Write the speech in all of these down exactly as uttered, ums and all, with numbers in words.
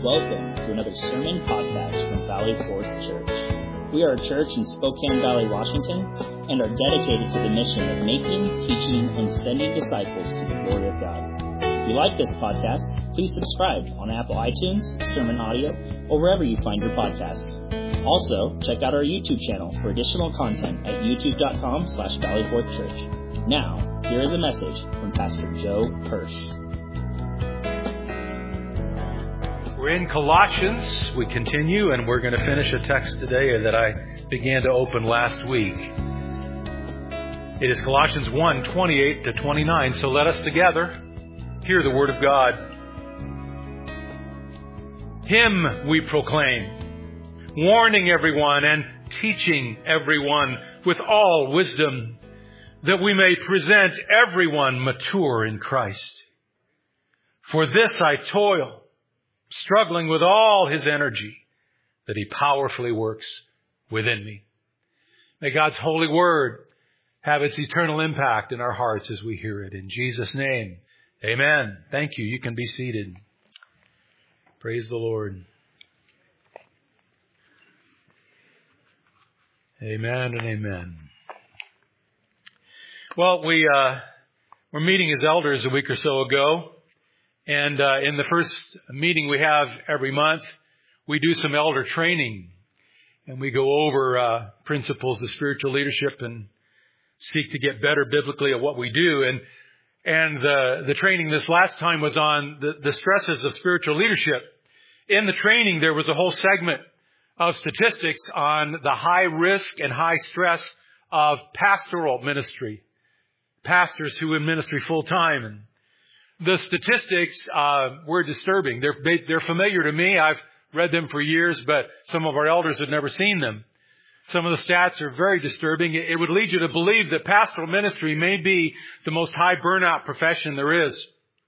Welcome to another sermon podcast from Valley Forth Church. We are a church in Spokane Valley, Washington, and are dedicated to the mission of making, teaching, and sending disciples to the glory of God. If you like this podcast, please subscribe on Apple iTunes, Sermon Audio, or wherever you find your podcasts. Also, check out our YouTube channel for additional content at youtube.com slash Valley Forth Church. Now, here is a message from Pastor Joe Hirsch. We're in Colossians. We continue, and we're going to finish a text today that I began to open last week. It is Colossians one, twenty-eight to twenty-nine. So let us together hear the Word of God. Him we proclaim, warning everyone and teaching everyone with all wisdom, that we may present everyone mature in Christ. For this I toil, struggling with all His energy, that He powerfully works within me. May God's holy word have its eternal impact in our hearts as we hear it. In Jesus' name, amen. Thank you. You can be seated. Praise the Lord. Amen and amen. Well, we uh, were meeting as elders a week or so ago. And uh, in the first meeting we have every month, we do some elder training. And we go over uh, principles of spiritual leadership and seek to get better biblically at what we do. And and the, the training this last time was on the, the stresses of spiritual leadership. In the training, there was a whole segment of statistics on the high risk and high stress of pastoral ministry. Pastors who in ministry full time. And the statistics uh, were disturbing. They're they're familiar to me. I've read them for years, but some of our elders have never seen them. Some of the stats are very disturbing. It would lead you to believe that pastoral ministry may be the most high burnout profession there is.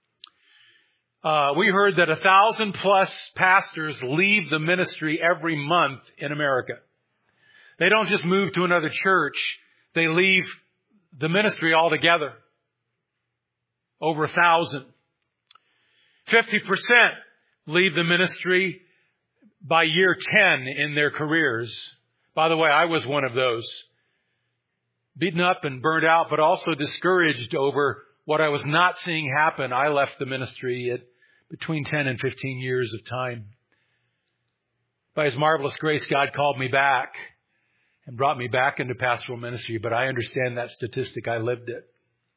Uh, we heard that a thousand plus pastors leave the ministry every month in America. They don't just move to another church. They leave the ministry altogether. Over a thousand. Fifty percent leave the ministry by year ten in their careers. By the way, I was one of those. Beaten up and burned out, but also discouraged over what I was not seeing happen. I left the ministry at between ten and fifteen years of time. By His marvelous grace, God called me back and brought me back into pastoral ministry, but I understand that statistic. I lived it.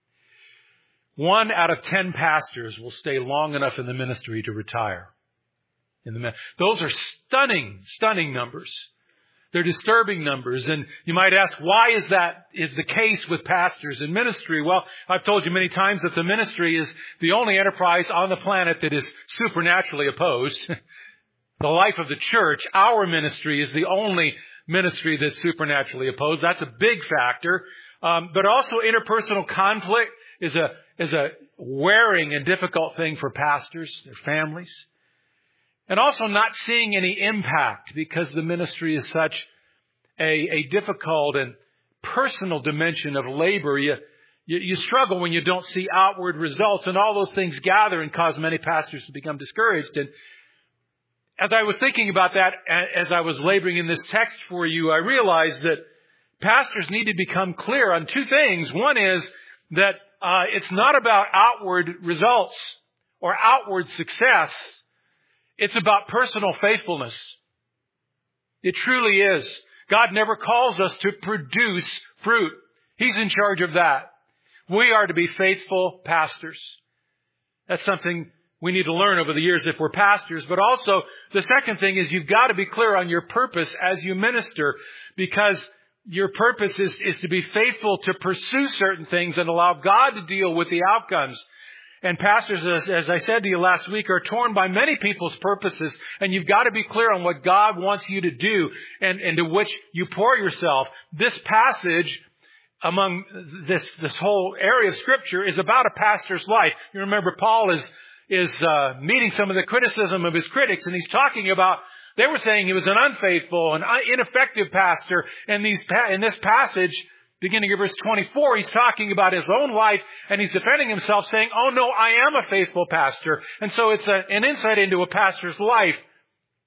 One out of ten pastors will stay long enough in the ministry to retire. In the Those are stunning, stunning numbers. They're disturbing numbers. And you might ask, why is that is the case with pastors in ministry? Well, I've told you many times that the ministry is the only enterprise on the planet that is supernaturally opposed. The life of the church, our ministry, is the only ministry that's supernaturally opposed. That's a big factor. Um, but also interpersonal conflict is a is a wearing and difficult thing for pastors, their families. And also not seeing any impact because the ministry is such a, a difficult and personal dimension of labor. You, you, you struggle when you don't see outward results, and all those things gather and cause many pastors to become discouraged. And as I was thinking about that, as I was laboring in this text for you, I realized that pastors need to become clear on two things. One is that uh, it's not about outward results or outward success. It's about personal faithfulness. It truly is. God never calls us to produce fruit. He's in charge of that. We are to be faithful pastors. That's something we need to learn over the years if we're pastors. But also, the second thing is you've got to be clear on your purpose as you minister, because your purpose is, is to be faithful to pursue certain things and allow God to deal with the outcomes. And pastors, as, as I said to you last week, are torn by many people's purposes. And you've got to be clear on what God wants you to do and, and to which you pour yourself. This passage among this, this whole area of Scripture is about a pastor's life. You remember Paul is, is uh, meeting some of the criticism of his critics, and he's talking about, they were saying he was an unfaithful and ineffective pastor. And these, in this passage, beginning of verse twenty-four, he's talking about his own life, and he's defending himself, saying, oh no, I am a faithful pastor. And so it's a, an insight into a pastor's life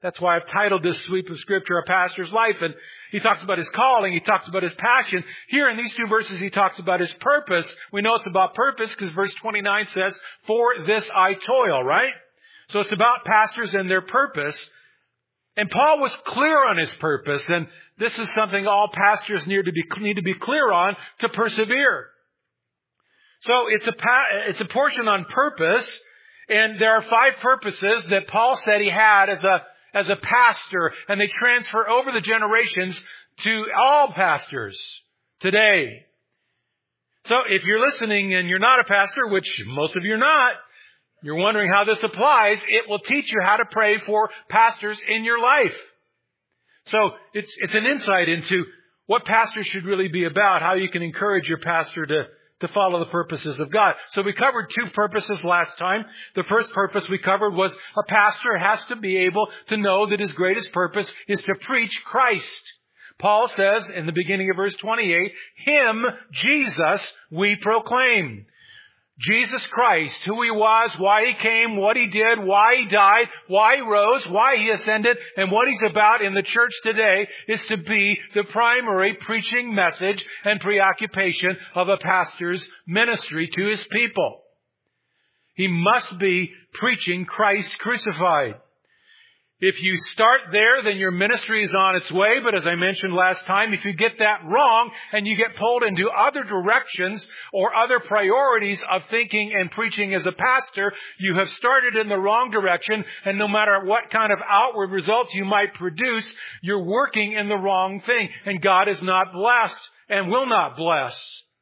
That's why I've titled this sweep of Scripture, A Pastor's Life. And he talks about his calling. He talks about his passion. Here in these two verses, he talks about his purpose. We know it's about purpose because verse twenty-nine says, for this I toil, right? So it's about pastors and their purpose. And Paul was clear on his purpose. And this is something all pastors need to be, need to be clear on to persevere. So it's a, it's a portion on purpose. And there are five purposes that Paul said he had as a as a pastor, and they transfer over the generations to all pastors today. So if you're listening and you're not a pastor, which most of you are not, you're wondering how this applies, it will teach you how to pray for pastors in your life. So it's it's an insight into what pastors should really be about, how you can encourage your pastor to to follow the purposes of God. So we covered two purposes last time. The first purpose we covered was a pastor has to be able to know that his greatest purpose is to preach Christ. Paul says in the beginning of verse twenty-eight, Him, Jesus, we proclaim. Jesus Christ, who He was, why He came, what He did, why He died, why He rose, why He ascended, and what He's about in the church today is to be the primary preaching message and preoccupation of a pastor's ministry to his people. He must be preaching Christ crucified. If you start there, then your ministry is on its way. But as I mentioned last time, if you get that wrong and you get pulled into other directions or other priorities of thinking and preaching as a pastor, you have started in the wrong direction. And no matter what kind of outward results you might produce, you're working in the wrong thing. And God is not blessed and will not bless.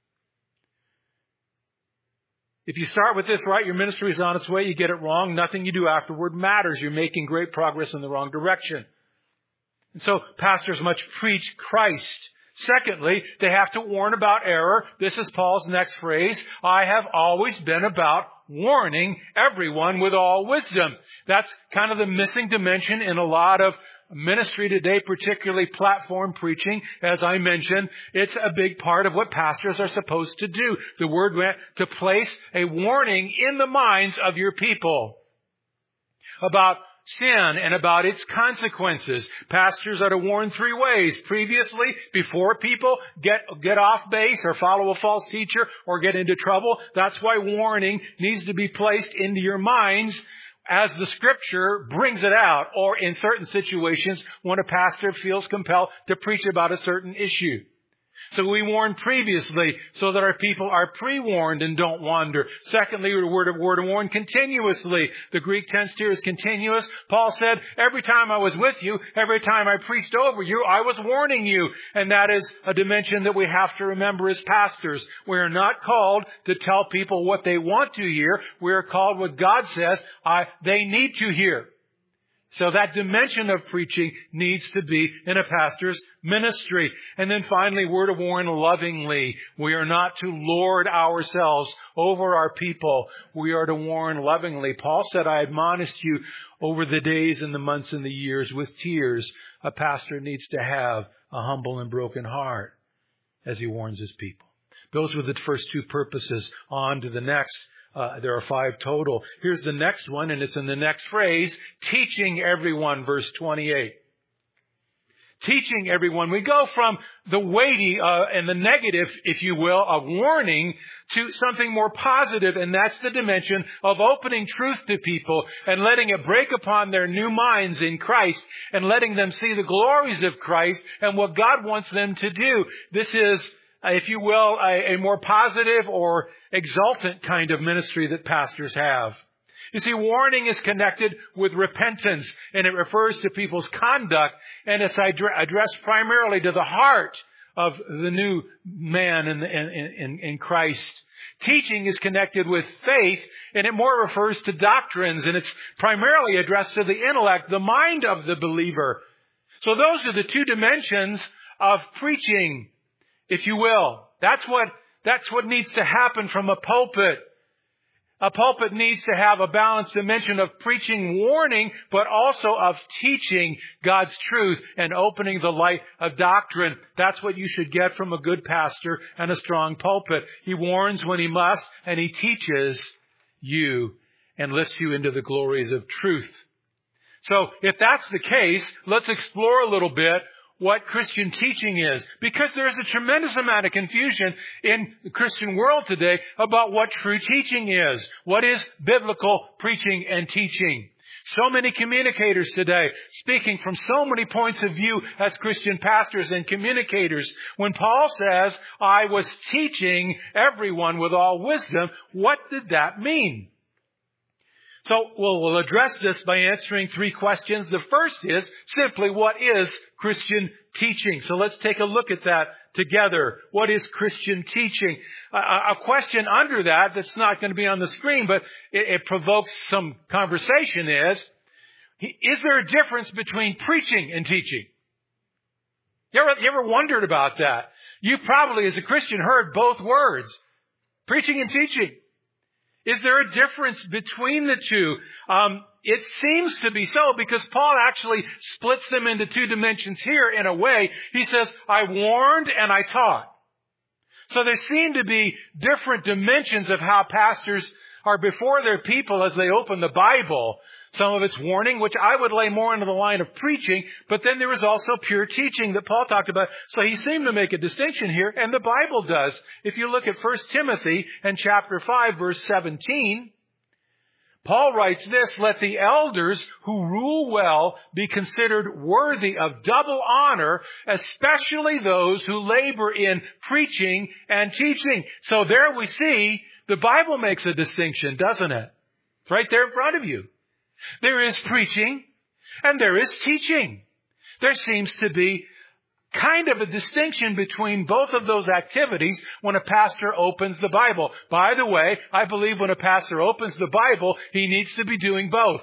If you start with this right, your ministry is on its way, you get it wrong, nothing you do afterward matters. You're making great progress in the wrong direction. And so pastors must preach Christ. Secondly, they have to warn about error. This is Paul's next phrase. I have always been about warning everyone with all wisdom. That's kind of the missing dimension in a lot of ministry today, particularly platform preaching. As I mentioned, it's a big part of what pastors are supposed to do. The word went to place a warning in the minds of your people about sin and about its consequences. Pastors are to warn three ways. Previously, before people get, get off base or follow a false teacher or get into trouble. That's why warning needs to be placed into your minds as the Scripture brings it out, or in certain situations when a pastor feels compelled to preach about a certain issue. So we warn previously so that our people are pre-warned and don't wander. Secondly, the word of word warn continuously. The Greek tense here is continuous. Paul said, every time I was with you, every time I preached over you, I was warning you. And that is a dimension that we have to remember as pastors. We are not called to tell people what they want to hear. We are called what God says I, they need to hear. So that dimension of preaching needs to be in a pastor's ministry. And then finally, we're to warn lovingly. We are not to lord ourselves over our people. We are to warn lovingly. Paul said, I admonished you over the days and the months and the years with tears. A pastor needs to have a humble and broken heart as he warns his people. Those were the first two purposes. On to the next. Uh, there are five total. Here's the next one, and it's in the next phrase, teaching everyone, verse twenty-eight. Teaching everyone. We go from the weighty uh, and the negative, if you will, of warning to something more positive, and that's the dimension of opening truth to people and letting it break upon their new minds in Christ and letting them see the glories of Christ and what God wants them to do. This is, if you will, a, a more positive or exultant kind of ministry that pastors have. You see, warning is connected with repentance, and it refers to people's conduct, and it's addressed primarily to the heart of the new man in, in, in, in Christ. Teaching is connected with faith, and it more refers to doctrines, and it's primarily addressed to the intellect, the mind of the believer. So those are the two dimensions of preaching, if you will. That's what, that's what needs to happen from a pulpit. A pulpit needs to have a balanced dimension of preaching warning, but also of teaching God's truth and opening the light of doctrine. That's what you should get from a good pastor and a strong pulpit. He warns when he must, and he teaches you and lifts you into the glories of truth. So if that's the case, let's explore a little bit what Christian teaching is. Because there's a tremendous amount of confusion in the Christian world today about what true teaching is. What is biblical preaching and teaching? So many communicators today speaking from so many points of view as Christian pastors and communicators. When Paul says, I was teaching everyone with all wisdom, what did that mean? So we'll, we'll address this by answering three questions. The first is simply, what is Christian teaching? So let's take a look at that together. What is Christian teaching? A, a question under that that's not going to be on the screen, but it, it provokes some conversation is, is there a difference between preaching and teaching? You ever, you ever wondered about that? You've probably, as a Christian, heard both words, preaching and teaching. Is there a difference between the two? Um, it seems to be so, because Paul actually splits them into two dimensions here in a way. He says, I warned and I taught. So there seem to be different dimensions of how pastors are before their people as they open the Bible. Some of it's warning, which I would lay more into the line of preaching, but then there is also pure teaching that Paul talked about. So he seemed to make a distinction here, and the Bible does. If you look at First Timothy and chapter five, verse seventeen, Paul writes this, let the elders who rule well be considered worthy of double honor, especially those who labor in preaching and teaching. So there we see the Bible makes a distinction, doesn't it? It's right there in front of you. There is preaching and there is teaching. There seems to be kind of a distinction between both of those activities when a pastor opens the Bible. By the way, I believe when a pastor opens the Bible, he needs to be doing both.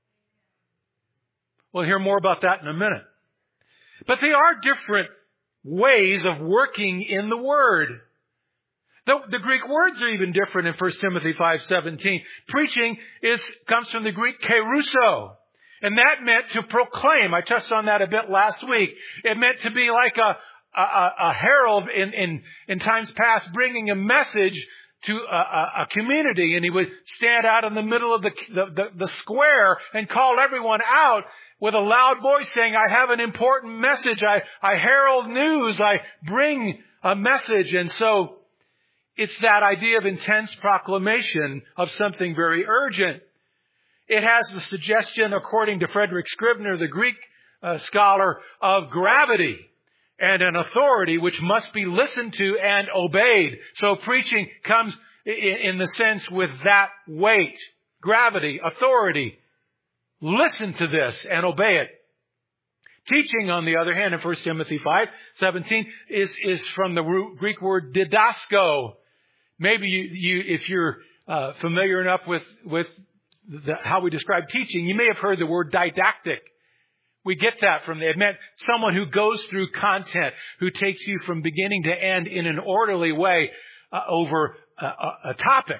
We'll hear more about that in a minute. But they are different ways of working in the Word. The, the Greek words are even different in First Timothy five seventeen. Preaching is comes from the Greek keruso. And that meant to proclaim. I touched on that a bit last week. It meant to be like a, a, a herald in, in, in times past, bringing a message to a, a, a community. And he would stand out in the middle of the, the, the, the square and call everyone out with a loud voice saying, I have an important message. I, I herald news. I bring a message. And so it's that idea of intense proclamation of something very urgent. It has the suggestion, according to Frederick Scribner, the Greek uh, scholar, of gravity and an authority which must be listened to and obeyed. So preaching comes in, in the sense with that weight, gravity, authority. Listen to this and obey it. Teaching, on the other hand, in First Timothy five seventeen, is, is from the root Greek word didasko. Maybe you, you if you're uh, familiar enough with, with the, how we describe teaching, you may have heard the word didactic. We get that from the, it meant someone who goes through content, who takes you from beginning to end in an orderly way uh, over a, a, a topic.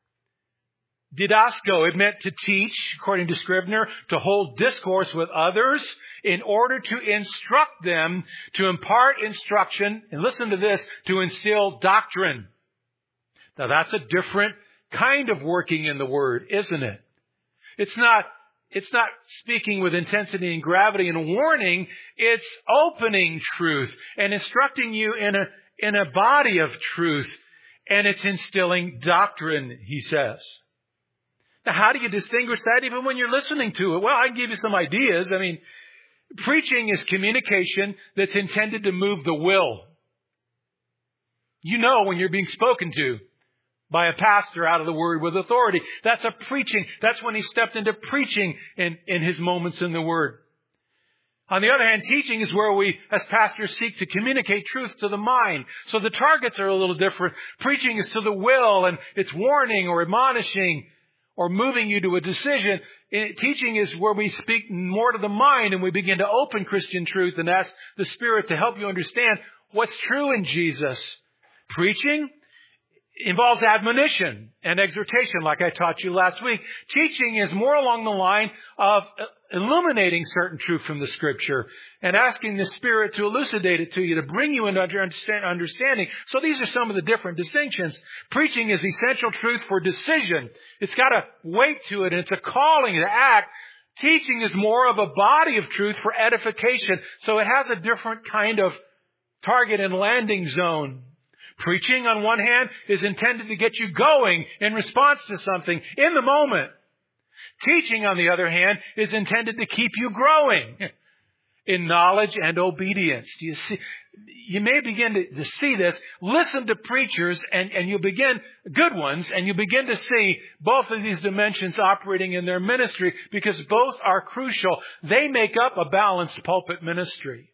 Didasko, it meant to teach, according to Scribner, to hold discourse with others in order to instruct them, to impart instruction, and listen to this, to instill doctrine. Now that's a different kind of working in the Word, isn't it? It's not, it's not speaking with intensity and gravity and warning. It's opening truth and instructing you in a, in a body of truth. And it's instilling doctrine, he says. Now, how do you distinguish that even when you're listening to it? Well, I can give you some ideas. I mean, preaching is communication that's intended to move the will. You know when you're being spoken to by a pastor out of the Word with authority. That's a preaching. That's when he stepped into preaching in, in his moments in the Word. On the other hand, teaching is where we, as pastors, seek to communicate truth to the mind. So the targets are a little different. Preaching is to the will, and it's warning or admonishing or moving you to a decision. Teaching is where we speak more to the mind and we begin to open Christian truth and ask the Spirit to help you understand what's true in Jesus. Preaching involves admonition and exhortation, like I taught you last week. Teaching is more along the line of illuminating certain truth from the Scripture and asking the Spirit to elucidate it to you, to bring you into understanding. So these are some of the different distinctions. Preaching is essential truth for decision. It's got a weight to it, and it's a calling to act, Teaching is more of a body of truth for edification, so it has a different kind of target and landing zone. Preaching, on one hand, is intended to get you going in response to something in the moment. Teaching, on the other hand, is intended to keep you growing in knowledge and obedience. Do you see? You may begin to, to see this. Listen to preachers, and, and you'll begin, good ones, and you begin to see both of these dimensions operating in their ministry, because both are crucial. They make up a balanced pulpit ministry.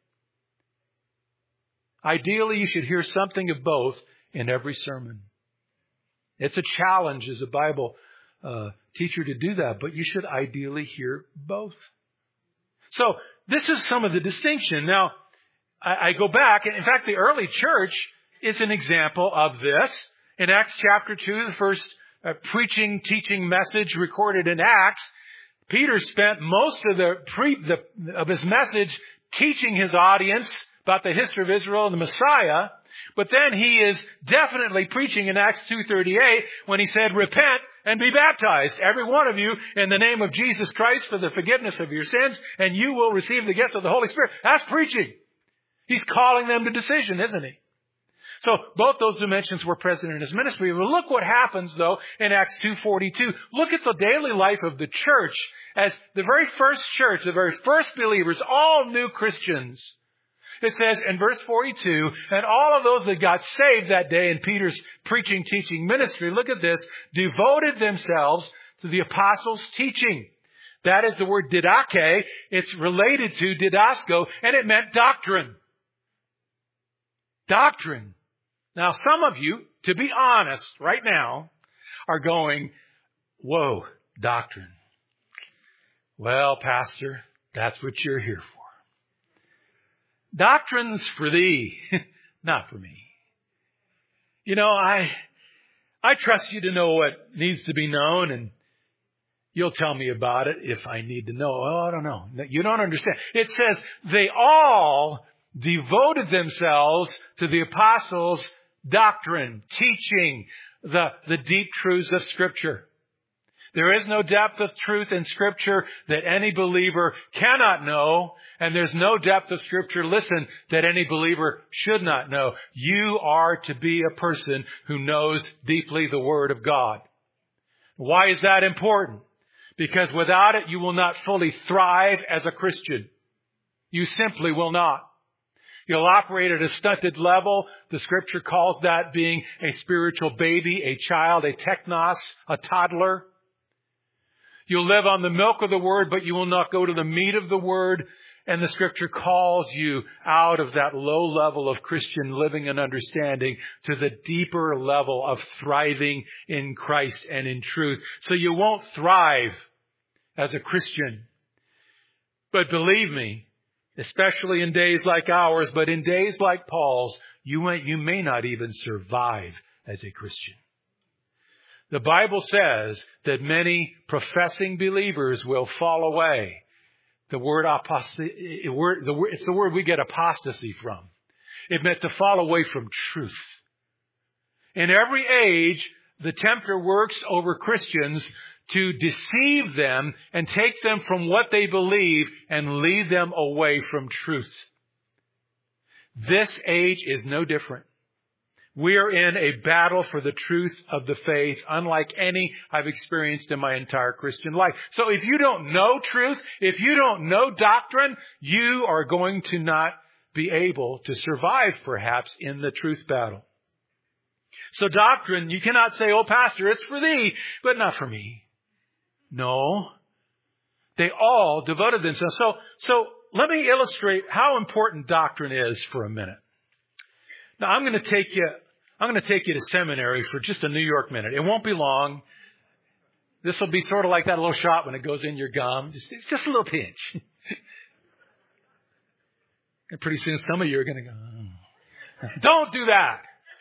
Ideally, you should hear something of both in every sermon. It's a challenge as a Bible uh, teacher to do that, but you should ideally hear both. So, this is some of the distinction. Now, I, I go back, and in fact, the early church is an example of this. In Acts chapter two, the first uh, preaching, teaching message recorded in Acts, Peter spent most of the, pre, the of his message teaching his audience about the history of Israel and the Messiah. But then he is definitely preaching in Acts two thirty-eight when he said, repent and be baptized, every one of you, in the name of Jesus Christ for the forgiveness of your sins, and you will receive the gift of the Holy Spirit. That's preaching. He's calling them to decision, isn't he? So both those dimensions were present in his ministry. Well, look what happens, though, in Acts two forty-two. Look at the daily life of the church as the very first church, the very first believers, all new Christians. It says in verse forty-two, and all of those that got saved that day in Peter's preaching, teaching ministry, look at this, devoted themselves to the apostles' teaching. That is the word didache. It's related to didasco, and it meant doctrine. Doctrine. Now, some of you, to be honest, right now, are going, whoa, doctrine. Well, Pastor, that's what you're here for. Doctrine's for thee, not for me. You know, I I trust you to know what needs to be known, and you'll tell me about it if I need to know. Oh, I don't know. You don't understand. It says they all devoted themselves to the apostles' doctrine, teaching the, the deep truths of Scripture. There is no depth of truth in Scripture that any believer cannot know, and there's no depth of Scripture, listen, that any believer should not know. You are to be a person who knows deeply the Word of God. Why is that important? Because without it, you will not fully thrive as a Christian. You simply will not. You'll operate at a stunted level. The Scripture calls that being a spiritual baby, a child, a teknos, a toddler. You'll live on the milk of the Word, but you will not go to the meat of the Word. And the Scripture calls you out of that low level of Christian living and understanding to the deeper level of thriving in Christ and in truth. So you won't thrive as a Christian. But believe me, especially in days like ours, but in days like Paul's, you may, you may not even survive as a Christian. The Bible says that many professing believers will fall away. The word apostasy, it's the word we get apostasy from. It meant to fall away from truth. In every age, the tempter works over Christians to deceive them and take them from what they believe and lead them away from truth. This age is no different. We are in a battle for the truth of the faith, unlike any I've experienced in my entire Christian life. So if you don't know truth, if you don't know doctrine, you are going to not be able to survive, perhaps, in the truth battle. So doctrine, you cannot say, oh, Pastor, it's for thee, but not for me. No. They all devoted themselves. So, so let me illustrate how important doctrine is for a minute. Now, I'm going to take you, I'm going to take you to seminary for just a New York minute. It won't be long. This will be sort of like that little shot when it goes in your gum. Just, it's just a little pinch. And pretty soon some of you are going to go, oh. Don't do that.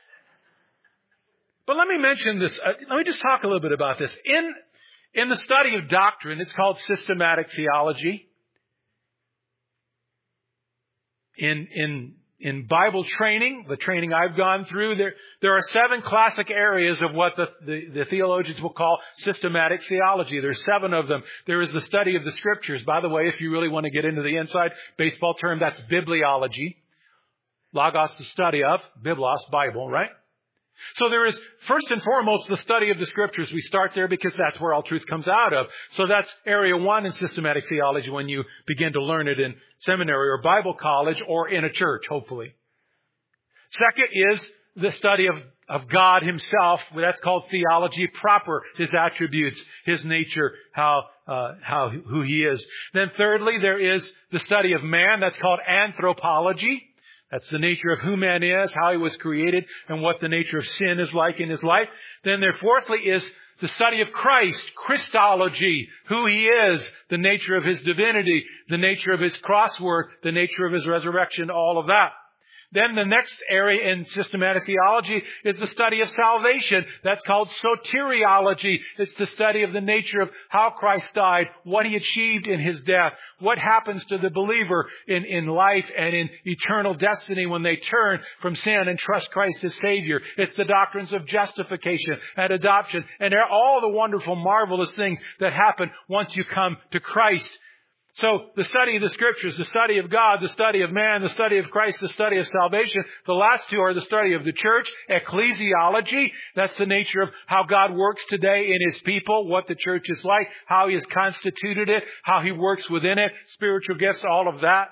But let me mention this. Uh, let me just talk a little bit about this. In, in the study of doctrine, it's called systematic theology. In, in, in Bible training, the training I've gone through, there, there are seven classic areas of what the, the, the theologians will call systematic theology. There's seven of them. There is the study of the Scriptures. By the way, if you really want to get into the inside baseball term, that's bibliology. Logos, the study of, biblos, Bible, right? So there is, first and foremost, the study of the Scriptures. We start there because that's where all truth comes out of. So that's area one in systematic theology when you begin to learn it in seminary or Bible college or in a church, hopefully. Second is the study of, of God Himself. That's called theology proper. His attributes, His nature, how, uh, how, who He is. Then thirdly, there is the study of man. That's called anthropology. That's the nature of who man is, how he was created, and what the nature of sin is like in his life. Then there, fourthly, is the study of Christ, Christology, who He is, the nature of His divinity, the nature of His cross work, the nature of His resurrection, all of that. Then the next area in systematic theology is the study of salvation. That's called soteriology. It's the study of the nature of how Christ died, what He achieved in His death, what happens to the believer in, in life and in eternal destiny when they turn from sin and trust Christ as Savior. It's the doctrines of justification and adoption and all the wonderful, marvelous things that happen once you come to Christ. So the study of the Scriptures, the study of God, the study of man, the study of Christ, the study of salvation. The last two are the study of the church, ecclesiology. That's the nature of how God works today in His people, what the church is like, how He has constituted it, how He works within it, spiritual gifts, all of that.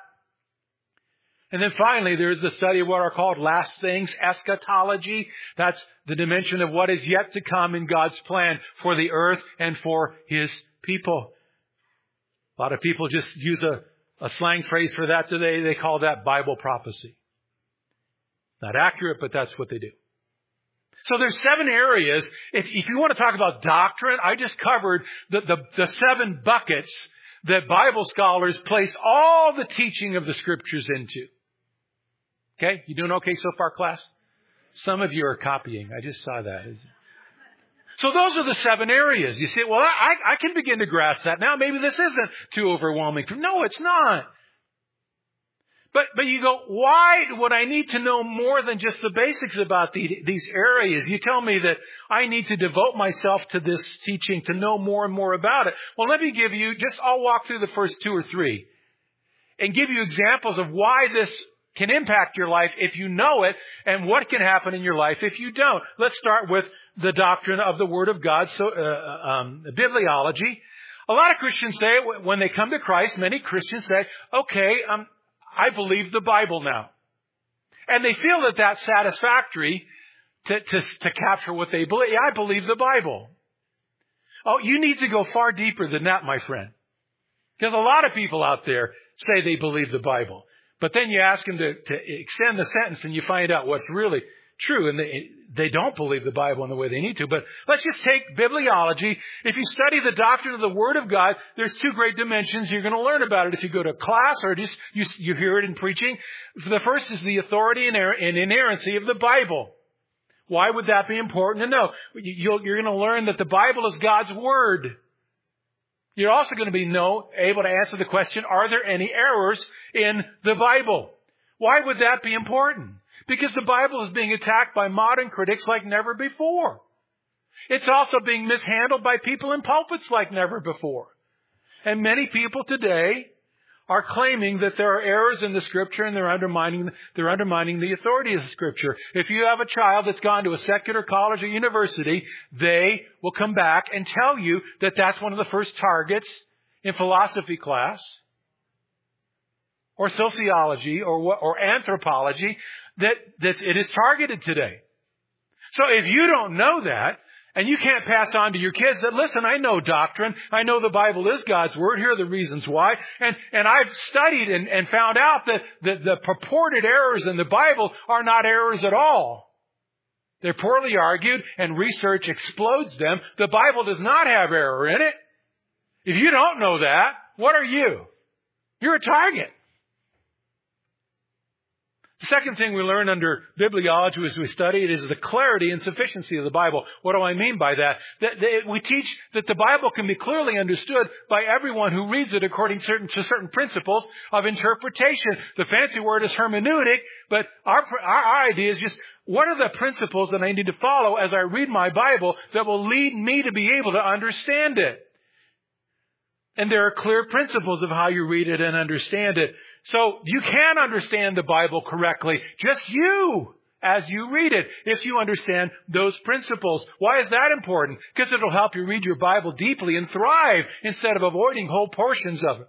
And then finally, there's the study of what are called last things, eschatology. That's the dimension of what is yet to come in God's plan for the earth and for His people. A lot of people just use a, a slang phrase for that today. They call that Bible prophecy. Not accurate, but that's what they do. So there's seven areas. If, if you want to talk about doctrine, I just covered the, the, the seven buckets that Bible scholars place all the teaching of the Scriptures into. Okay? You doing okay so far, class? Some of you are copying. I just saw that. So those are the seven areas. You say, well, I, I can begin to grasp that now. Maybe this isn't too overwhelming. No, it's not. But but you go, why would I need to know more than just the basics about the, these areas? You tell me that I need to devote myself to this teaching to know more and more about it. Well, let me give you, just I'll walk through the first two or three and give you examples of why this can impact your life if you know it and what can happen in your life if you don't. Let's start with the doctrine of the Word of God, so uh, um, bibliology. A lot of Christians say, when they come to Christ, many Christians say, okay, um, I believe the Bible now. And they feel that that's satisfactory to, to, to capture what they believe. I believe the Bible. Oh, you need to go far deeper than that, my friend. Because a lot of people out there say they believe the Bible. But then you ask them to, to extend the sentence and you find out what's really true. And they, they don't believe the Bible in the way they need to. But let's just take bibliology. If you study the doctrine of the Word of God, there's two great dimensions. You're going to learn about it if you go to class or just you, you hear it in preaching. The first is the authority and inerrancy of the Bible. Why would that be important to know? You'll, you're going to learn that the Bible is God's Word. You're also going to be know, able to answer the question, are there any errors in the Bible? Why would that be important? Because the Bible is being attacked by modern critics like never before. It's also being mishandled by people in pulpits like never before. And many people today are claiming that there are errors in the Scripture and they're undermining, they're undermining the authority of the Scripture. If you have a child that's gone to a secular college or university, they will come back and tell you that that's one of the first targets in philosophy class or sociology or, or anthropology that, that it is targeted today. So if you don't know that, and you can't pass on to your kids that, listen, I know doctrine. I know the Bible is God's Word. Here are the reasons why. And, and I've studied and, and found out that the, the purported errors in the Bible are not errors at all. They're poorly argued and research explodes them. The Bible does not have error in it. If you don't know that, what are you? You're a target. The second thing we learn under bibliology as we study it is the clarity and sufficiency of the Bible. What do I mean by that? That, that we teach that the Bible can be clearly understood by everyone who reads it according certain, to certain principles of interpretation. The fancy word is hermeneutic, but our, our, our idea is just, what are the principles that I need to follow as I read my Bible that will lead me to be able to understand it? And there are clear principles of how you read it and understand it. So you can understand the Bible correctly, just you, as you read it, if you understand those principles. Why is that important? Because it'll help you read your Bible deeply and thrive instead of avoiding whole portions of it.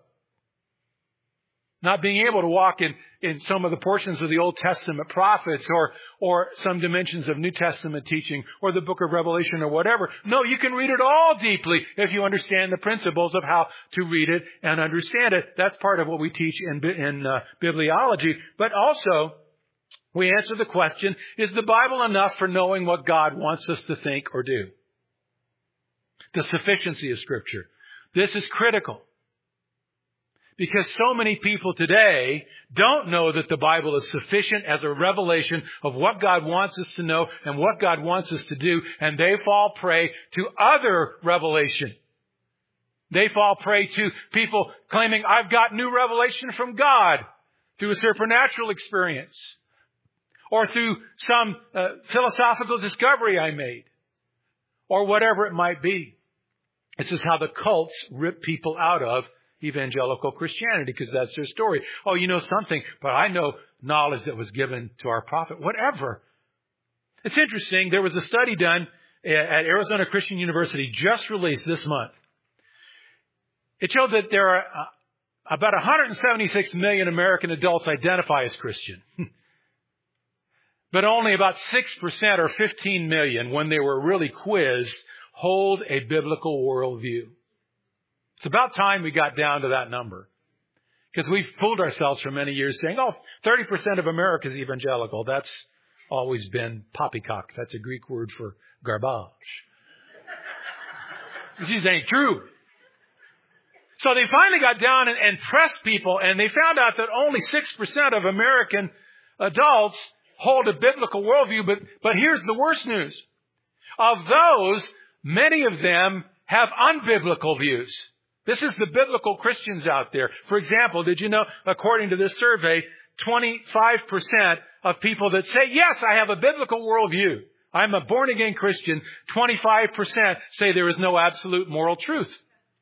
Not being able to walk in, in some of the portions of the Old Testament prophets or, or some dimensions of New Testament teaching or the book of Revelation or whatever. No, you can read it all deeply if you understand the principles of how to read it and understand it. That's part of what we teach in, in uh, bibliology. But also, we answer the question, is the Bible enough for knowing what God wants us to think or do? The sufficiency of Scripture. This is critical. Because so many people today don't know that the Bible is sufficient as a revelation of what God wants us to know and what God wants us to do, and they fall prey to other revelation. They fall prey to people claiming, I've got new revelation from God through a supernatural experience or through some uh, philosophical discovery I made or whatever it might be. This is how the cults rip people out of evangelical Christianity, because that's their story. Oh, you know something, but I know knowledge that was given to our prophet. Whatever. It's interesting. There was a study done at Arizona Christian University just released this month. It showed that there are about one hundred seventy-six million American adults identify as Christian. But only about six percent or fifteen million, when they were really quizzed, hold a biblical worldview. It's about time we got down to that number. Because we've fooled ourselves for many years saying, oh, thirty percent of America is evangelical. That's always been poppycock. That's a Greek word for garbage. Which just ain't true. So they finally got down and, and pressed people, and they found out that only six percent of American adults hold a biblical worldview. But, but here's the worst news. Of those, many of them have unbiblical views. This is the biblical Christians out there. For example, did you know, according to this survey, twenty-five percent of people that say, yes, I have a biblical worldview, I'm a born-again Christian, twenty-five percent say there is no absolute moral truth.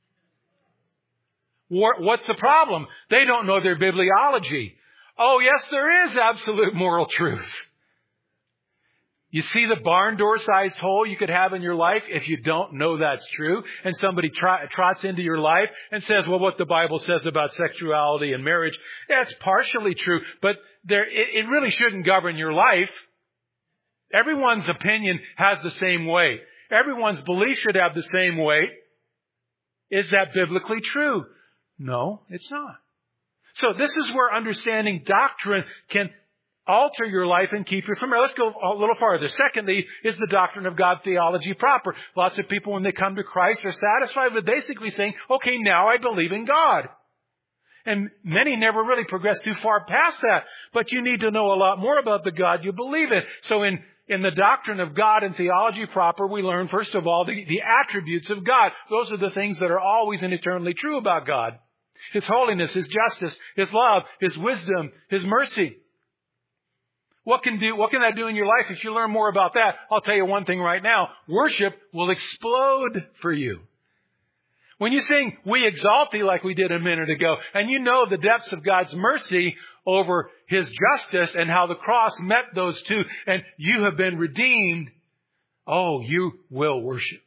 What's the problem? They don't know their bibliology. Oh, yes, there is absolute moral truth. You see the barn door-sized hole you could have in your life if you don't know that's true, and somebody trot, trots into your life and says, well, what the Bible says about sexuality and marriage, that's partially true, but there, it, it really shouldn't govern your life. Everyone's opinion has the same weight. Everyone's belief should have the same weight. Is that biblically true? No, it's not. So this is where understanding doctrine can alter your life and keep you from it. Let's go a little farther. Secondly, is the doctrine of God theology proper. Lots of people, when they come to Christ, are satisfied with basically saying, okay, now I believe in God. And many never really progress too far past that. But you need to know a lot more about the God you believe in. So in, in the doctrine of God and theology proper, we learn, first of all, the, the attributes of God. Those are the things that are always and eternally true about God. His holiness, His justice, His love, His wisdom, His mercy. What can do, what can that do in your life? If you learn more about that, I'll tell you one thing right now. Worship will explode for you. When you sing, we exalt thee like we did a minute ago, and you know the depths of God's mercy over His justice and how the cross met those two, and you have been redeemed, oh, you will worship.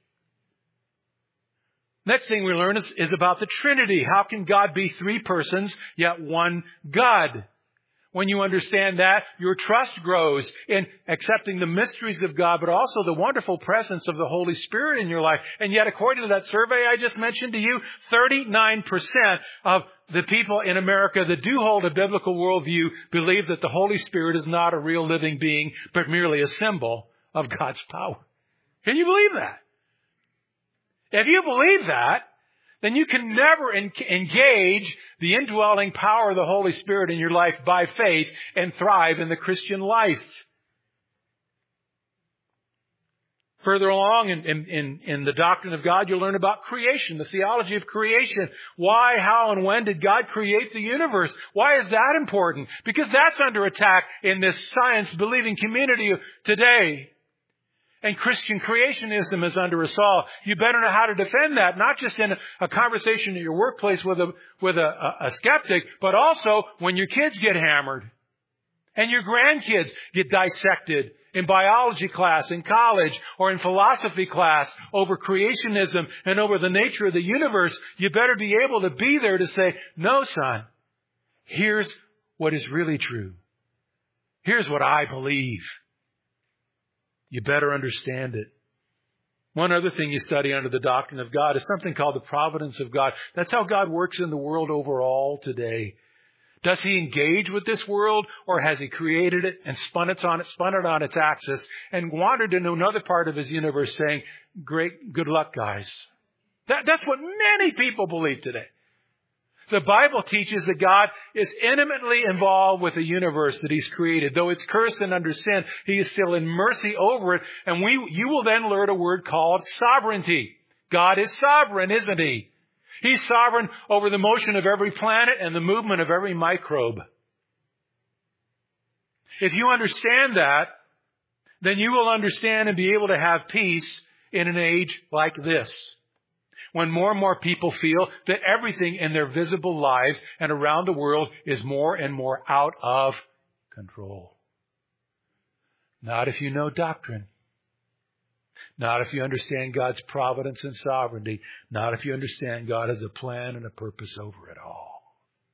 Next thing we learn is, is about the Trinity. How can God be three persons, yet one God? When you understand that, your trust grows in accepting the mysteries of God, but also the wonderful presence of the Holy Spirit in your life. And yet, according to that survey I just mentioned to you, thirty-nine percent of the people in America that do hold a biblical worldview believe that the Holy Spirit is not a real living being, but merely a symbol of God's power. Can you believe that? If you believe that, then you can never en- engage the indwelling power of the Holy Spirit in your life by faith and thrive in the Christian life. Further along in, in, in, in the doctrine of God, you'll learn about creation, the theology of creation. Why, how, and when did God create the universe? Why is that important? Because that's under attack in this science-believing community of today. And Christian creationism is under assault. You better know how to defend that, not just in a, a conversation at your workplace with a with a, a, a skeptic, but also when your kids get hammered and your grandkids get dissected in biology class, in college, or in philosophy class over creationism and over the nature of the universe. You better be able to be there to say, no, son, here's what is really true. Here's what I believe. You better understand it. One other thing you study under the doctrine of God is something called the providence of God. That's how God works in the world overall today. Does He engage with this world, or has He created it and spun it on it, spun it on its axis and wandered into another part of His universe saying, great, good luck, guys. That, that's what many people believe today. The Bible teaches that God is intimately involved with the universe that He's created. Though it's cursed and under sin, He is still in mercy over it. And we, you will then learn a word called sovereignty. God is sovereign, isn't He? He's sovereign over the motion of every planet and the movement of every microbe. If you understand that, then you will understand and be able to have peace in an age like this, when more and more people feel that everything in their visible lives and around the world is more and more out of control. Not if you know doctrine. Not if you understand God's providence and sovereignty. Not if you understand God has a plan and a purpose over it all.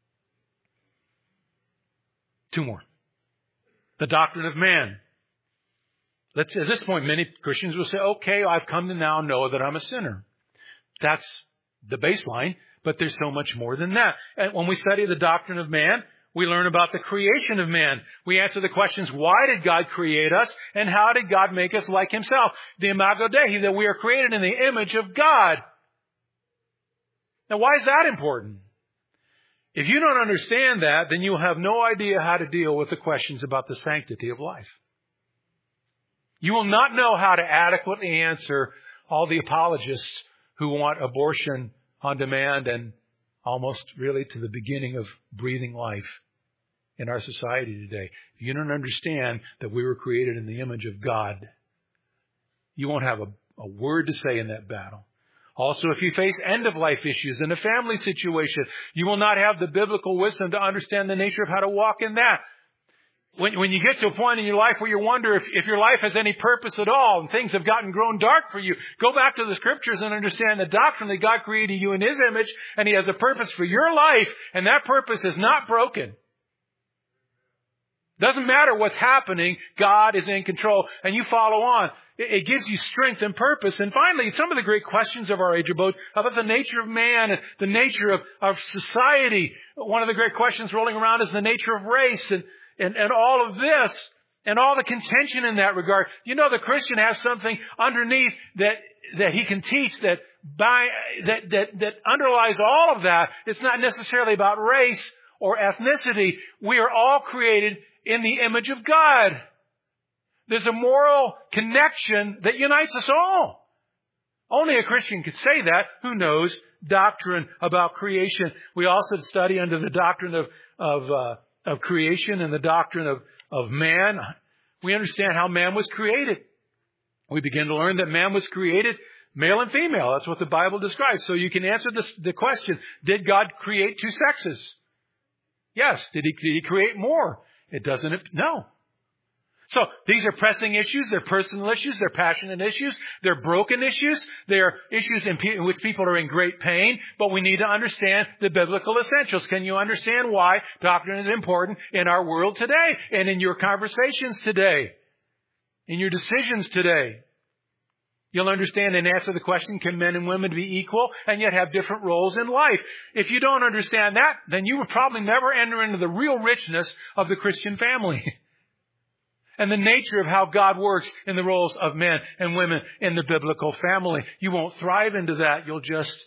Two more. The doctrine of man. Let's, at this point, many Christians will say, okay, I've come to now know that I'm a sinner. That's the baseline, but there's so much more than that. And when we study the doctrine of man, we learn about the creation of man. We answer the questions, why did God create us, and how did God make us like Himself? The imago Dei, that we are created in the image of God. Now, why is that important? If you don't understand that, then you'll have no idea how to deal with the questions about the sanctity of life. You will not know how to adequately answer all the apologists who want abortion on demand and almost really to the beginning of breathing life in our society today. If you don't understand that we were created in the image of God, you won't have a, a word to say in that battle. Also, if you face end-of-life issues in a family situation, you will not have the biblical wisdom to understand the nature of how to walk in that. When, when you get to a point in your life where you wonder if, if your life has any purpose at all and things have gotten grown dark for you, go back to the Scriptures and understand the doctrine that God created you in His image and He has a purpose for your life, and that purpose is not broken. Doesn't matter what's happening, God is in control, and you follow on. It, it gives you strength and purpose. And finally, some of the great questions of our age about, about the nature of man and the nature of, of society. One of the great questions rolling around is the nature of race and And, and all of this and all the contention in that regard. You know, the Christian has something underneath that, that he can teach that by, that, that, that underlies all of that. It's not necessarily about race or ethnicity. We are all created in the image of God. There's a moral connection that unites us all. Only a Christian could say that who knows doctrine about creation. We also study under the doctrine of, of, uh, of creation and the doctrine of, of man. We understand how man was created. We begin to learn that man was created male and female. That's what the Bible describes. So you can answer this, the question, did God create two sexes? Yes. Did he, did he create more? It doesn't, no. So these are pressing issues. They're personal issues. They're passionate issues. They're broken issues. They're issues in, pe- in which people are in great pain. But we need to understand the biblical essentials. Can you understand why doctrine is important in our world today and in your conversations today, in your decisions today? You'll understand and answer the question, can men and women be equal and yet have different roles in life? If you don't understand that, then you will probably never enter into the real richness of the Christian family. And the nature of how God works in the roles of men and women in the biblical family. You won't thrive into that. You'll just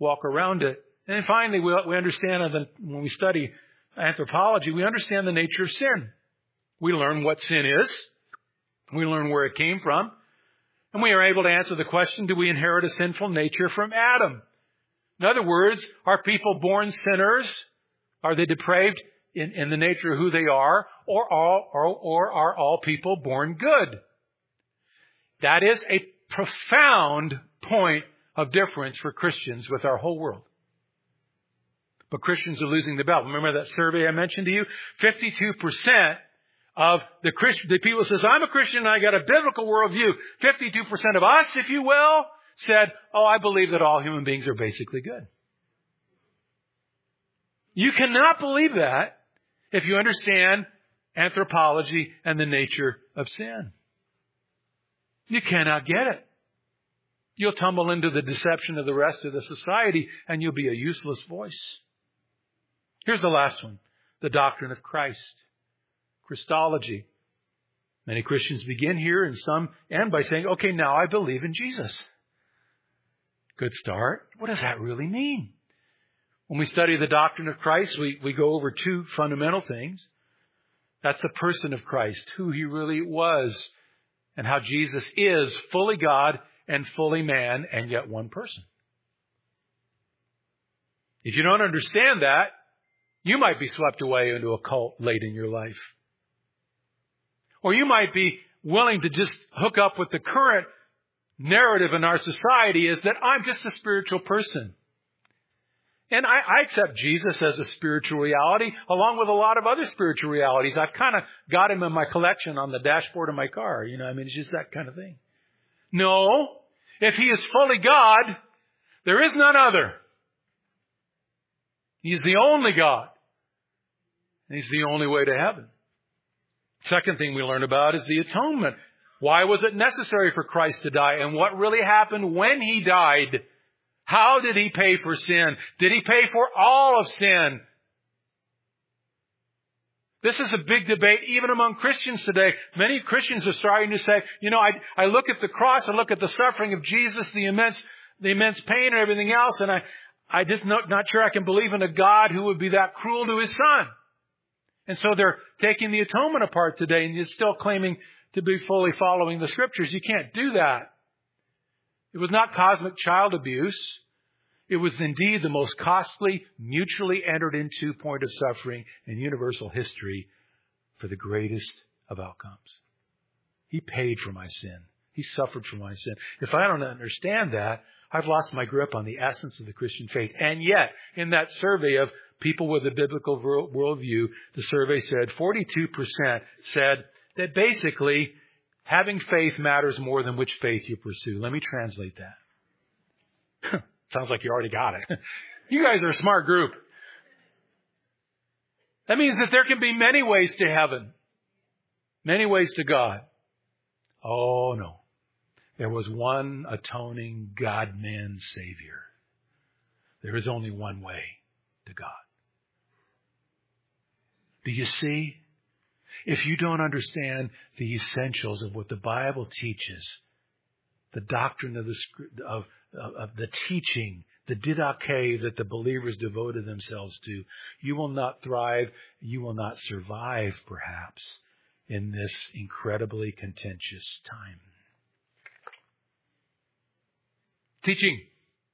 walk around it. And then finally, we, we understand that when we study anthropology, we understand the nature of sin. We learn what sin is. We learn where it came from. And we are able to answer the question, do we inherit a sinful nature from Adam? In other words, are people born sinners? Are they depraved in, in the nature of who they are? Or, all, or, or are all people born good? That is a profound point of difference for Christians with our whole world. But Christians are losing the battle. Remember that survey I mentioned to you? fifty-two percent of the Christian, the people says, I'm a Christian and I got a biblical worldview. fifty-two percent of us, if you will, said, oh, I believe that all human beings are basically good. You cannot believe that if you understand anthropology and the nature of sin. You cannot get it. You'll tumble into the deception of the rest of the society and you'll be a useless voice. Here's the last one, the doctrine of Christ. Christology. Many Christians begin here and some end by saying, okay, now I believe in Jesus. Good start. What does that really mean? When we study the doctrine of Christ, we, we go over two fundamental things. That's the person of Christ, who He really was, and how Jesus is fully God and fully man, and yet one person. If you don't understand that, you might be swept away into a cult late in your life. Or you might be willing to just hook up with the current narrative in our society is that I'm just a spiritual person. And I, I accept Jesus as a spiritual reality, along with a lot of other spiritual realities. I've kind of got Him in my collection on the dashboard of my car. You know, I mean, it's just that kind of thing. No, if He is fully God, there is none other. He's the only God. And He's the only way to heaven. Second thing we learn about is the atonement. Why was it necessary for Christ to die? And what really happened when He died? How did He pay for sin? Did He pay for all of sin? This is a big debate even among Christians today. Many Christians are starting to say, you know, I, I look at the cross, I look at the suffering of Jesus, the immense, the immense pain and everything else, and I, I just not, not sure I can believe in a God who would be that cruel to His Son. And so they're taking the atonement apart today, and you're still claiming to be fully following the Scriptures. You can't do that. It was not cosmic child abuse. It was indeed the most costly, mutually entered into point of suffering in universal history for the greatest of outcomes. He paid for my sin. He suffered for my sin. If I don't understand that, I've lost my grip on the essence of the Christian faith. And yet, in that survey of people with a biblical worldview, the survey said forty-two percent said that basically having faith matters more than which faith you pursue. Let me translate that. Sounds like you already got it. You guys are a smart group. That means that there can be many ways to heaven. Many ways to God. Oh, no. There was one atoning God-man Savior. There is only one way to God. Do you see? If you don't understand the essentials of what the Bible teaches, the doctrine of the of, of, of the teaching, the didache that the believers devoted themselves to, you will not thrive, you will not survive, perhaps, in this incredibly contentious time. Teaching.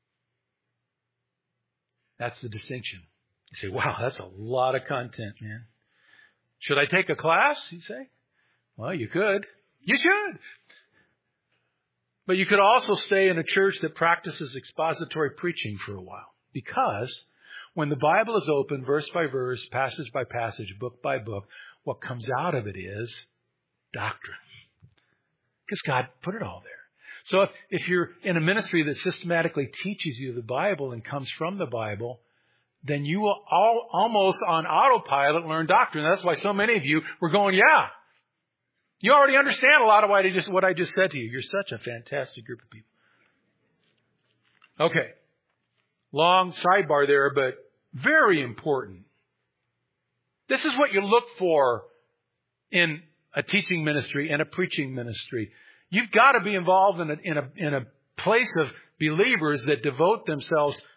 That's the distinction. You say, wow, that's a lot of content, man. Should I take a class, you say? Well, you could. You should. But you could also stay in a church that practices expository preaching for a while. Because when the Bible is open, verse by verse, passage by passage, book by book, what comes out of it is doctrine. Because God put it all there. So if, if you're in a ministry that systematically teaches you the Bible and comes from the Bible, then you will all, almost on autopilot learn doctrine. That's why so many of you were going, yeah, you already understand a lot of what I just, what I just said to you. You're such a fantastic group of people. Okay. Long sidebar there, but very important. This is what you look for in a teaching ministry and a preaching ministry. You've got to be involved in a, in a, in a place of believers that devote themselves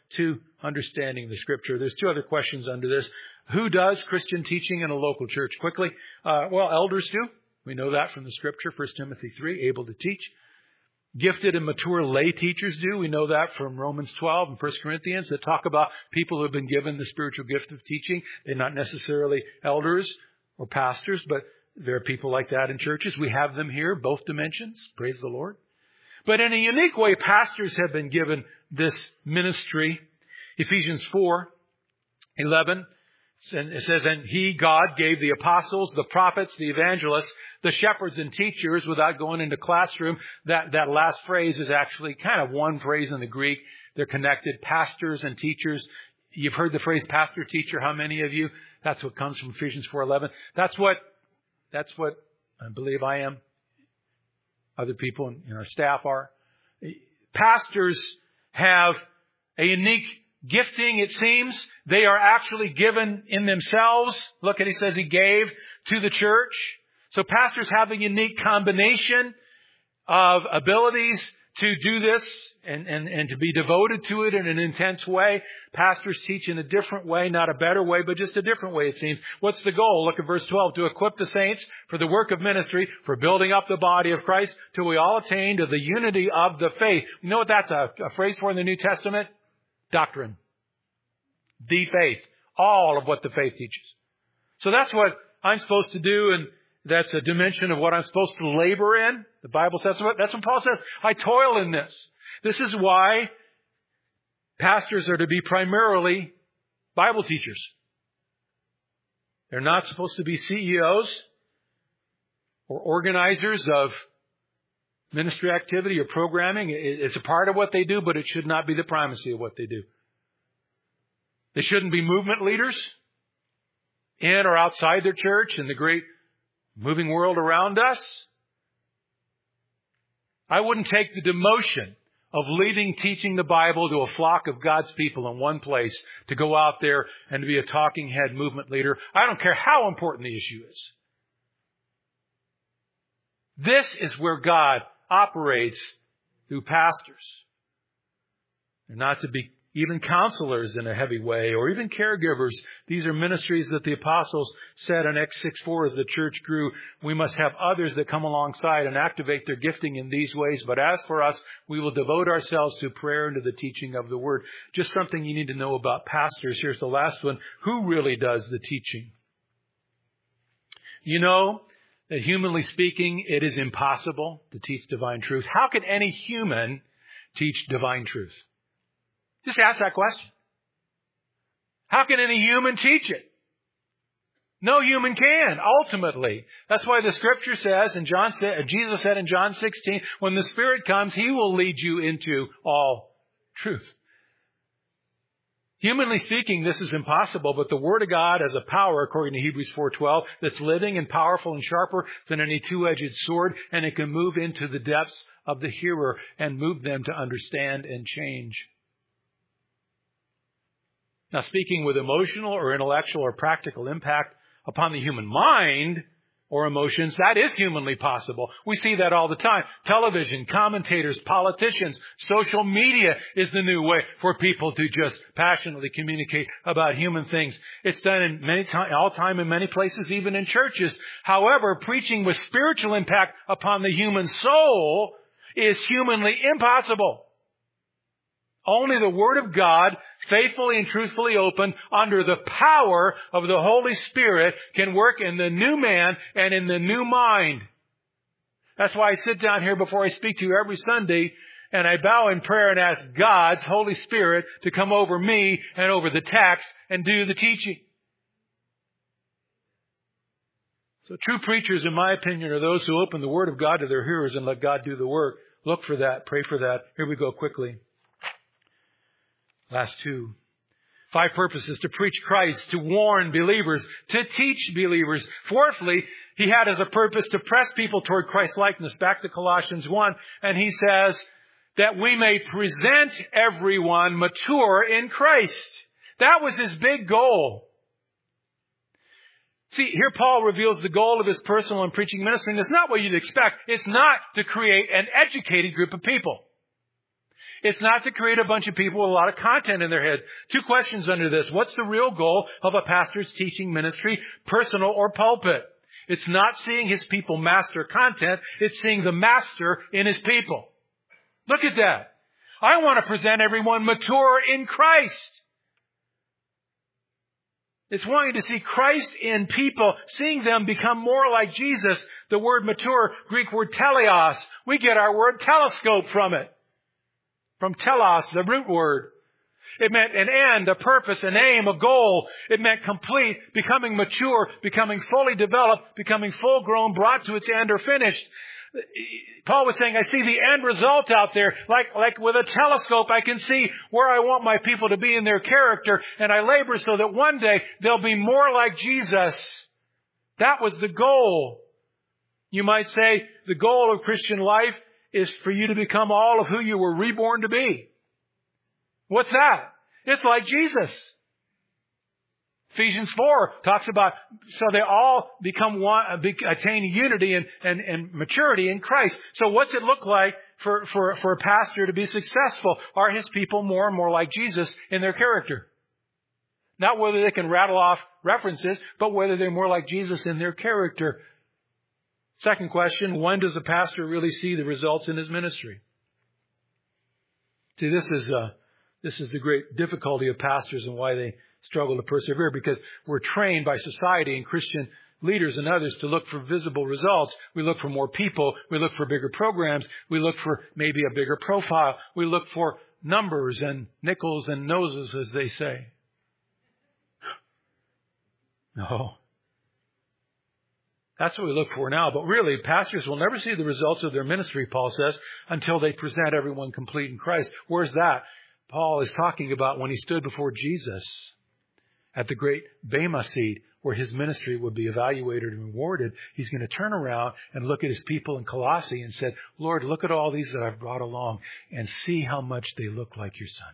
to understanding the Scripture. There's two other questions under this. Who does Christian teaching in a local church? Quickly, uh, well, elders do. We know that from the Scripture, First Timothy three, able to teach. Gifted and mature lay teachers do. We know that from Romans twelve and First Corinthians that talk about people who have been given the spiritual gift of teaching. They're not necessarily elders or pastors, but there are people like that in churches. We have them here, both dimensions. Praise the Lord. But in a unique way, pastors have been given this ministry. Ephesians four eleven, it says, and He, God, gave the apostles, the prophets, the evangelists, the shepherds and teachers, without going into classroom. That, that last phrase is actually kind of one phrase in the Greek. They're connected, pastors and teachers. You've heard the phrase pastor, teacher. How many of you? That's what comes from Ephesians four eleven. That's what, that's what I believe I am. Other people in our staff are. Pastors have a unique gifting, it seems. They are actually given in themselves. Look at, he says He gave to the church. So pastors have a unique combination of abilities to do this and, and, and to be devoted to it in an intense way. Pastors teach in a different way, not a better way, but just a different way, it seems. What's the goal? Look at verse twelve. To equip the saints for the work of ministry, for building up the body of Christ, till we all attain to the unity of the faith. You know what that's a, a phrase for in the New Testament? Doctrine. The faith. All of what the faith teaches. So that's what I'm supposed to do, and that's a dimension of what I'm supposed to labor in. The Bible says that's what Paul says. I toil in this. This is why pastors are to be primarily Bible teachers. They're not supposed to be C E Os or organizers of ministry activity or programming. It's a part of what they do, but it should not be the primacy of what they do. They shouldn't be movement leaders in or outside their church in the great moving world around us. I wouldn't take the demotion of leading, teaching the Bible to a flock of God's people in one place to go out there and to be a talking head movement leader. I don't care how important the issue is. This is where God operates through pastors. They're not to be even counselors in a heavy way, or even caregivers. These are ministries that the apostles said in Acts six four, as the church grew, we must have others that come alongside and activate their gifting in these ways. But as for us, we will devote ourselves to prayer and to the teaching of the Word. Just something you need to know about pastors. Here's the last one. Who really does the teaching? You know that humanly speaking, it is impossible to teach divine truth. How can any human teach divine truth? Just ask that question. How can any human teach it? No human can, ultimately. That's why the Scripture says, and John said, Jesus said in John sixteen, when the Spirit comes, He will lead you into all truth. Humanly speaking, this is impossible, but the Word of God has a power, according to Hebrews four twelve, that's living and powerful and sharper than any two-edged sword, and it can move into the depths of the hearer and move them to understand and change. Now, speaking with emotional or intellectual or practical impact upon the human mind or emotions, that is humanly possible. We see that all the time. Television, commentators, politicians, social media is the new way for people to just passionately communicate about human things. It's done in many time, all time in many places, even in churches. However, preaching with spiritual impact upon the human soul is humanly impossible. Only the Word of God, faithfully and truthfully opened under the power of the Holy Spirit, can work in the new man and in the new mind. That's why I sit down here before I speak to you every Sunday and I bow in prayer and ask God's Holy Spirit to come over me and over the text and do the teaching. So true preachers, in my opinion, are those who open the Word of God to their hearers and let God do the work. Look for that. Pray for that. Here we go quickly. Last two. Five purposes: to preach Christ, to warn believers, to teach believers. Fourthly, He had as a purpose to press people toward Christ-likeness. Back to Colossians one. And He says that we may present everyone mature in Christ. That was His big goal. See, here Paul reveals the goal of his personal and preaching ministry. And it's not what you'd expect. It's not to create an educated group of people. It's not to create a bunch of people with a lot of content in their heads. Two questions under this. What's the real goal of a pastor's teaching ministry, personal or pulpit? It's not seeing his people master content. It's seeing the master in his people. Look at that. I want to present everyone mature in Christ. It's wanting to see Christ in people, seeing them become more like Jesus. The word mature, Greek word teleos. We get our word telescope from it. From telos, the root word. It meant an end, a purpose, an aim, a goal. It meant complete, becoming mature, becoming fully developed, becoming full grown, brought to its end or finished. Paul was saying, I see the end result out there. Like, like with a telescope, I can see where I want my people to be in their character. And I labor so that one day they'll be more like Jesus. That was the goal. You might say the goal of Christian life is for you to become all of who you were reborn to be. What's that? It's like Jesus. Ephesians four talks about so they all become one, attain unity and, and, and maturity in Christ. So what's it look like for, for, for a pastor to be successful? Are his people more and more like Jesus in their character? Not whether they can rattle off references, but whether they're more like Jesus in their character. Second question, when does a pastor really see the results in his ministry? See, this is, uh, this is the great difficulty of pastors and why they struggle to persevere, because we're trained by society and Christian leaders and others to look for visible results. We look for more people. We look for bigger programs. We look for maybe a bigger profile. We look for numbers and nickels and noses, as they say. No. That's what we look for now. But really, pastors will never see the results of their ministry, Paul says, until they present everyone complete in Christ. Where's that? Paul is talking about when he stood before Jesus at the great Bema seat, where his ministry would be evaluated and rewarded. He's going to turn around and look at his people in Colossae and said, Lord, look at all these that I've brought along and see how much they look like your son.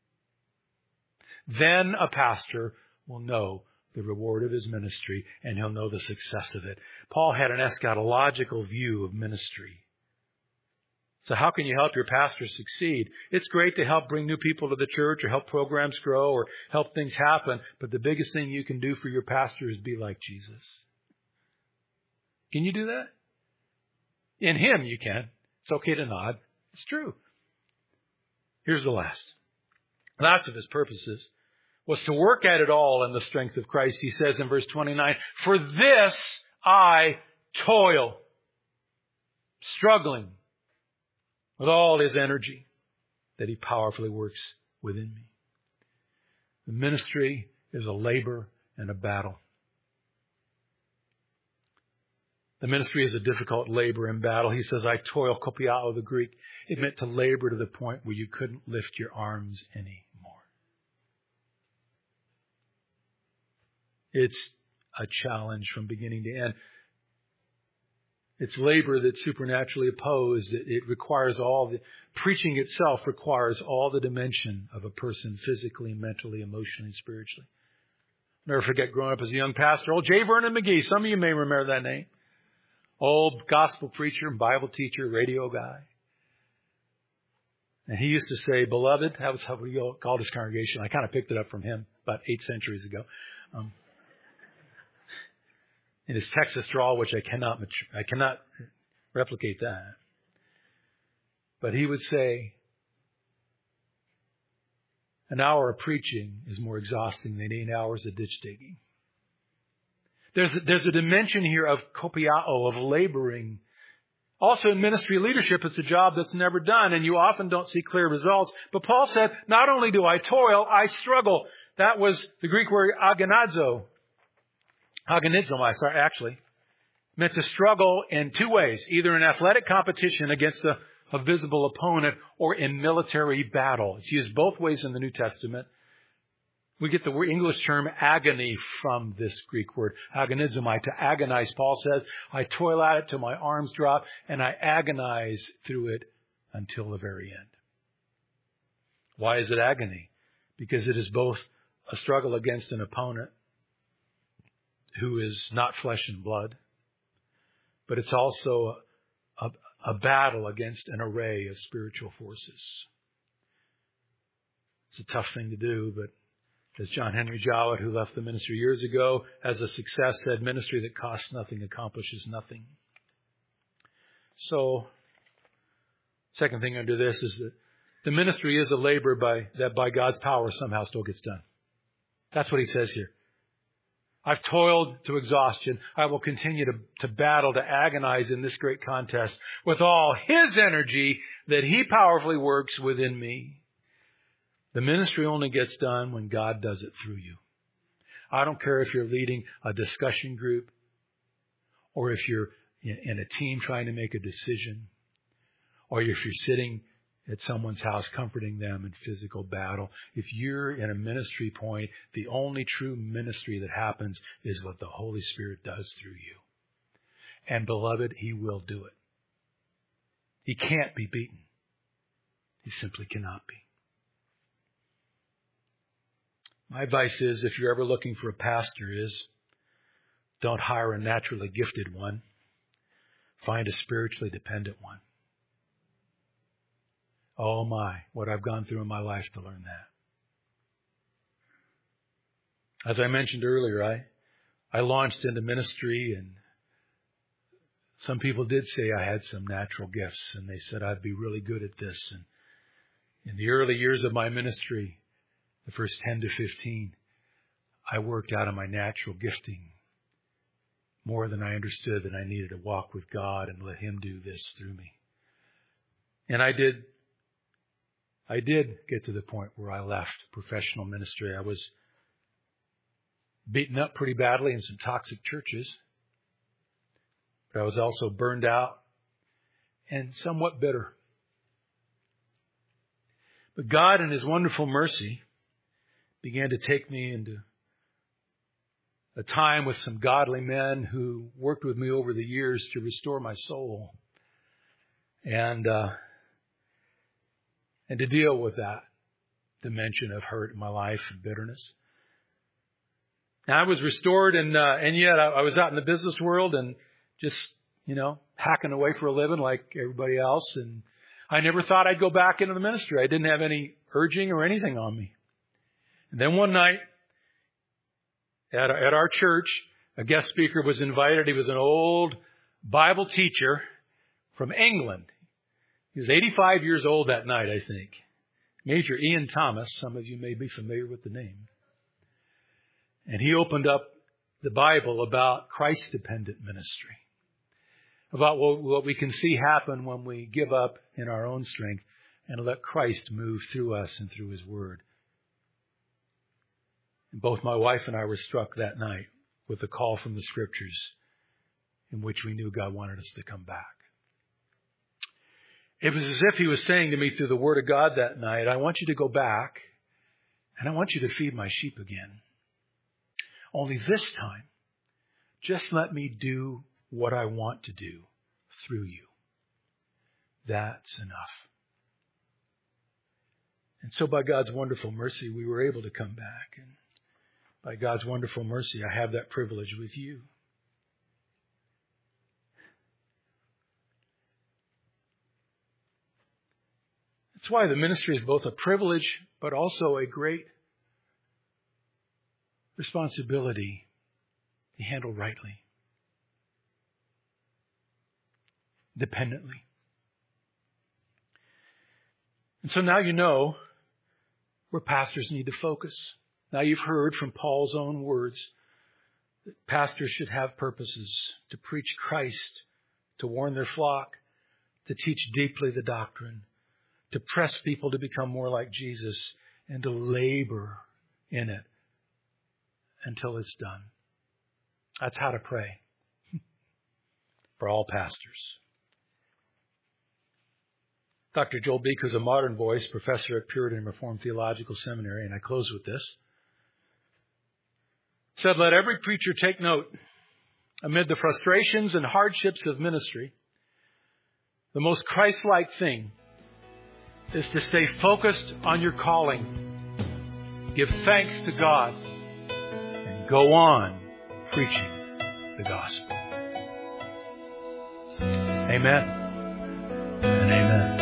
Then a pastor will know the reward of his ministry, and he'll know the success of it. Paul had an eschatological view of ministry. So how can you help your pastor succeed? It's great to help bring new people to the church or help programs grow or help things happen. But the biggest thing you can do for your pastor is be like Jesus. Can you do that? In him you can. It's okay to nod. It's true. Here's the last. Last of his purposes was to work at it all in the strength of Christ. He says in verse twenty-nine, for this I toil, struggling with all his energy that he powerfully works within me. The ministry is a labor and a battle. The ministry is a difficult labor and battle. He says, I toil, kopiao, the Greek. It meant to labor to the point where you couldn't lift your arms anymore. It's a challenge from beginning to end. It's labor that's supernaturally opposed. It, it requires all the, preaching itself requires all the dimension of a person physically, mentally, emotionally, spiritually. Never forget growing up as a young pastor, old J. Vernon McGee. Some of you may remember that name. Old gospel preacher, Bible teacher, radio guy. And he used to say, beloved, that was how we called his congregation. I kind of picked it up from him about eight centuries ago. Um, in his Texas drawl, which I cannot, I cannot replicate that. But he would say, an hour of preaching is more exhausting than eight hours of ditch digging. There's a, there's a dimension here of kopiao, of laboring. Also in ministry leadership, it's a job that's never done, and you often don't see clear results. But Paul said, not only do I toil, I struggle. That was the Greek word agonizo. Agonizo, I sorry, actually, meant to struggle in two ways, either in athletic competition against a, a visible opponent or in military battle. It's used both ways in the New Testament. We get the English term agony from this Greek word, agonizomai, to agonize. Paul says, I toil at it till my arms drop, and I agonize through it until the very end. Why is it agony? Because it is both a struggle against an opponent who is not flesh and blood, but it's also a, a, a battle against an array of spiritual forces. It's a tough thing to do, but as John Henry Jowett, who left the ministry years ago, as a success, said, ministry that costs nothing accomplishes nothing. So, second thing under this is that the ministry is a labor by that by God's power somehow still gets done. That's what he says here. I've toiled to exhaustion. I will continue to, to battle, to agonize in this great contest with all His energy that He powerfully works within me. The ministry only gets done when God does it through you. I don't care if you're leading a discussion group or if you're in a team trying to make a decision or if you're sitting at someone's house comforting them in physical battle. If you're in a ministry point, the only true ministry that happens is what the Holy Spirit does through you. And beloved, He will do it. He can't be beaten. He simply cannot be. My advice is, if you're ever looking for a pastor, is don't hire a naturally gifted one. Find a spiritually dependent one. Oh my, what I've gone through in my life to learn that. As I mentioned earlier, I, I launched into ministry, and some people did say I had some natural gifts, and they said I'd be really good at this. And in the early years of my ministry, the first ten to fifteen, I worked out of my natural gifting more than I understood that I needed to walk with God and let Him do this through me. And I did I did get to the point where I left professional ministry. I was beaten up pretty badly in some toxic churches, but I was also burned out and somewhat bitter. But God, in His wonderful mercy, began to take me into a time with some godly men who worked with me over the years to restore my soul and uh, and to deal with that dimension of hurt in my life and bitterness. Now, I was restored, and uh, and yet I, I was out in the business world and just, you know, hacking away for a living like everybody else. And I never thought I'd go back into the ministry. I didn't have any urging or anything on me. And then one night at, at our church, a guest speaker was invited. He was an old Bible teacher from England. He was eighty-five years old that night, I think. Major Ian Thomas. Some of you may be familiar with the name. And he opened up the Bible about Christ-dependent ministry, about what, what we can see happen when we give up in our own strength and let Christ move through us and through His Word. And both my wife and I were struck that night with the call from the Scriptures in which we knew God wanted us to come back. It was as if He was saying to me through the Word of God that night, I want you to go back and I want you to feed my sheep again. Only this time, just let me do what I want to do through you. That's enough. And so by God's wonderful mercy, we were able to come back. And by God's wonderful mercy, I have that privilege with you. That's why the ministry is both a privilege, but also a great responsibility to handle rightly, dependently. And so now you know where pastors need to focus. Now you've heard from Paul's own words that pastors should have purposes to preach Christ, to warn their flock, to teach deeply the doctrine, to press people to become more like Jesus, and to labor in it until it's done. That's how to pray for all pastors. Doctor Joel Beeke, who's a modern voice, professor at Puritan Reformed Theological Seminary, and I close with this, said, let every preacher take note. Amid the frustrations and hardships of ministry, the most Christ-like thing is to stay focused on your calling. Give thanks to God and go on preaching the gospel. Amen and amen.